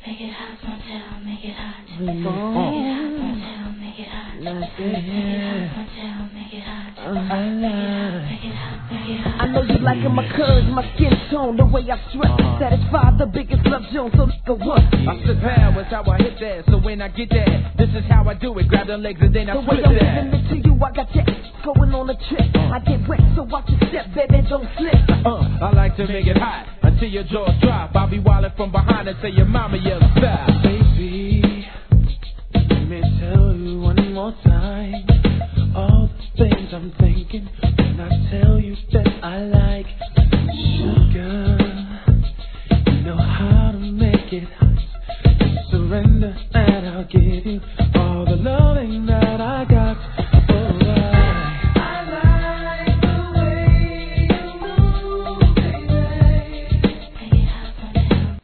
make it hot, Montell, make it hot. Make it hot, Montell, make it hot. Make it hot, Montell, make it hot. Make it hot, make it hot. I know you liking my curves, my skin tone, the way I strut. Satisfy the biggest love Jones, so nigga what? I sit power, that's how I hit that. So when I get that, this is how I do it. Grab the legs and then I the split way I'm that. giving it to you, I got your going on a trip. I get wet, so watch your step, baby, don't slip. I like to make it hot until your jaws drop. I'll be wildin' from behind until your mama yells stop. Baby, let me tell you one more time all the things I'm thinking when I tell you that I like sugar. You know how to make it hot. Just surrender and I'll give you all the loving that I got.